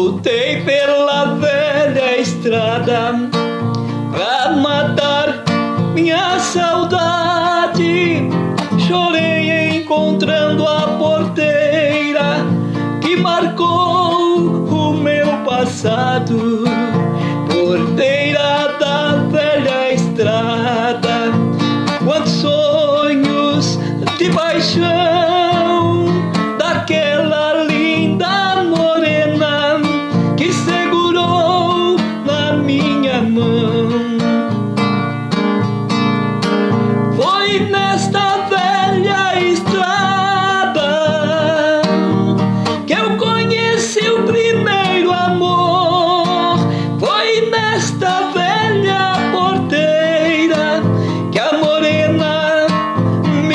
Voltei pela velha estrada pra matar minha saudade. Chorei encontrando a porteira que marcou o meu passado. Porteira da velha estrada, quantos sonhos de paixão daquela linda morena que segurou na minha mão. Foi nesta velha estrada que eu conheci o primeiro amor. Foi nesta velha porteira que a morena me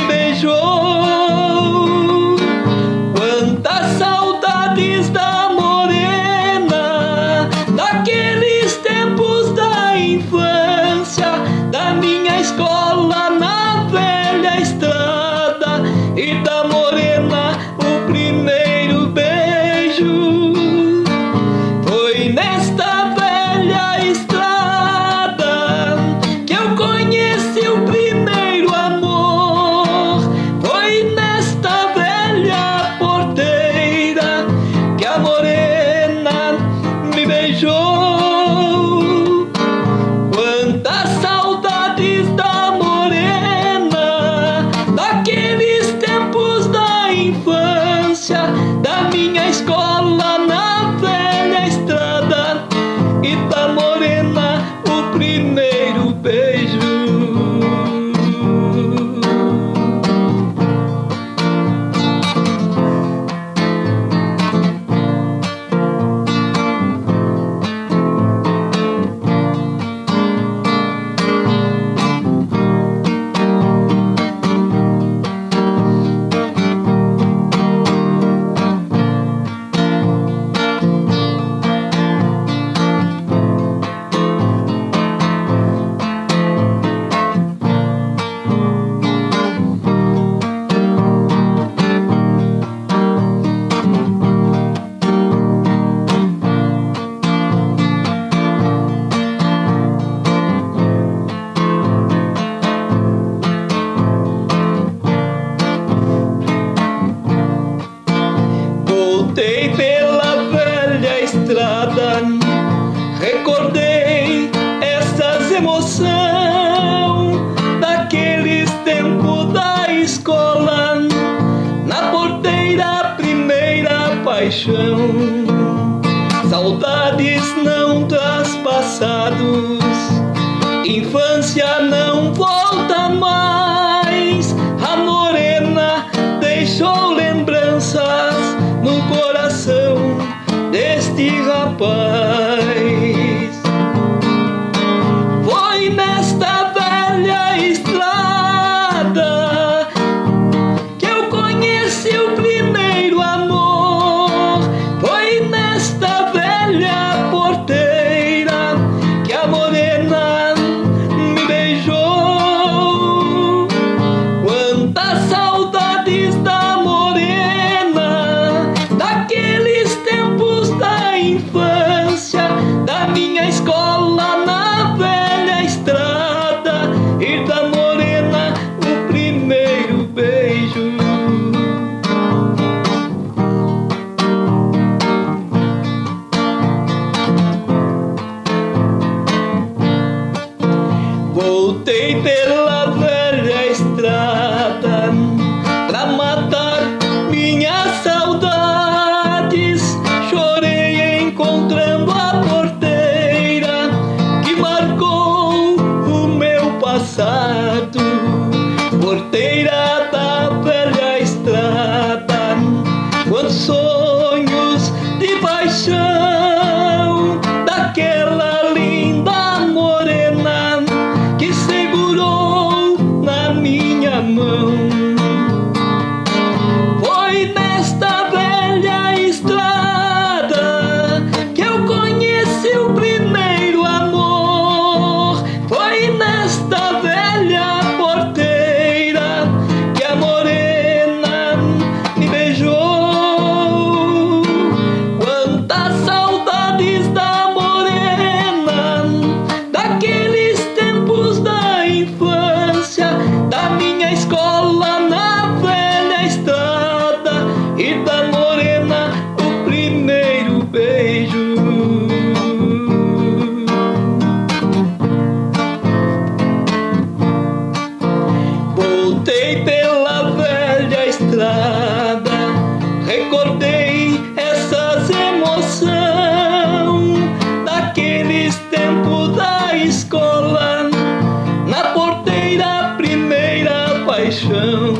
beijou. Quantas saudades da morena, daqueles tempos da infância, da minha escola na velha estrada, e da morena o primeiro beijo. Foi nesta velha estrada que eu conheci o primeiro amor. Foi nesta velha porteira que a morena me beijou. Quantas saudades da morena, daqueles tempos da infância, da minha escola na velha estrada, e da morena o primeiro beijo. Voltei pela velha estrada, recordei essas emoções daqueles tempos da escola, na porteira primeira paixão. Saudades não traspassados, infância não volta mais. A morena deixou lembranças no coração deste rapaz. Foi nesta velha estrada que eu conheci o primeiro amor. Foi nesta velha porteira que a morena me beijou. Quantas saudades da morena, daqueles tempos da infância, da minha escola na velha estrada, e da morena o primeiro beijo. Voltei pela velha estrada pra matar minhas saudades. Chorei encontrando a porteira que marcou o meu passado. Porteira da velha estrada, quantos sonhos de paixão daquela linda morena que segurou na minha mão. Foi nesta velha estrada que eu conheci o primeiro amor. Foi nesta velha porteira que a morena me beijou. Recordei essas emoções daqueles tempos da escola, na porteira primeira paixão.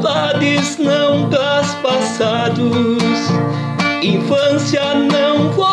Saudades não traspassados, infância não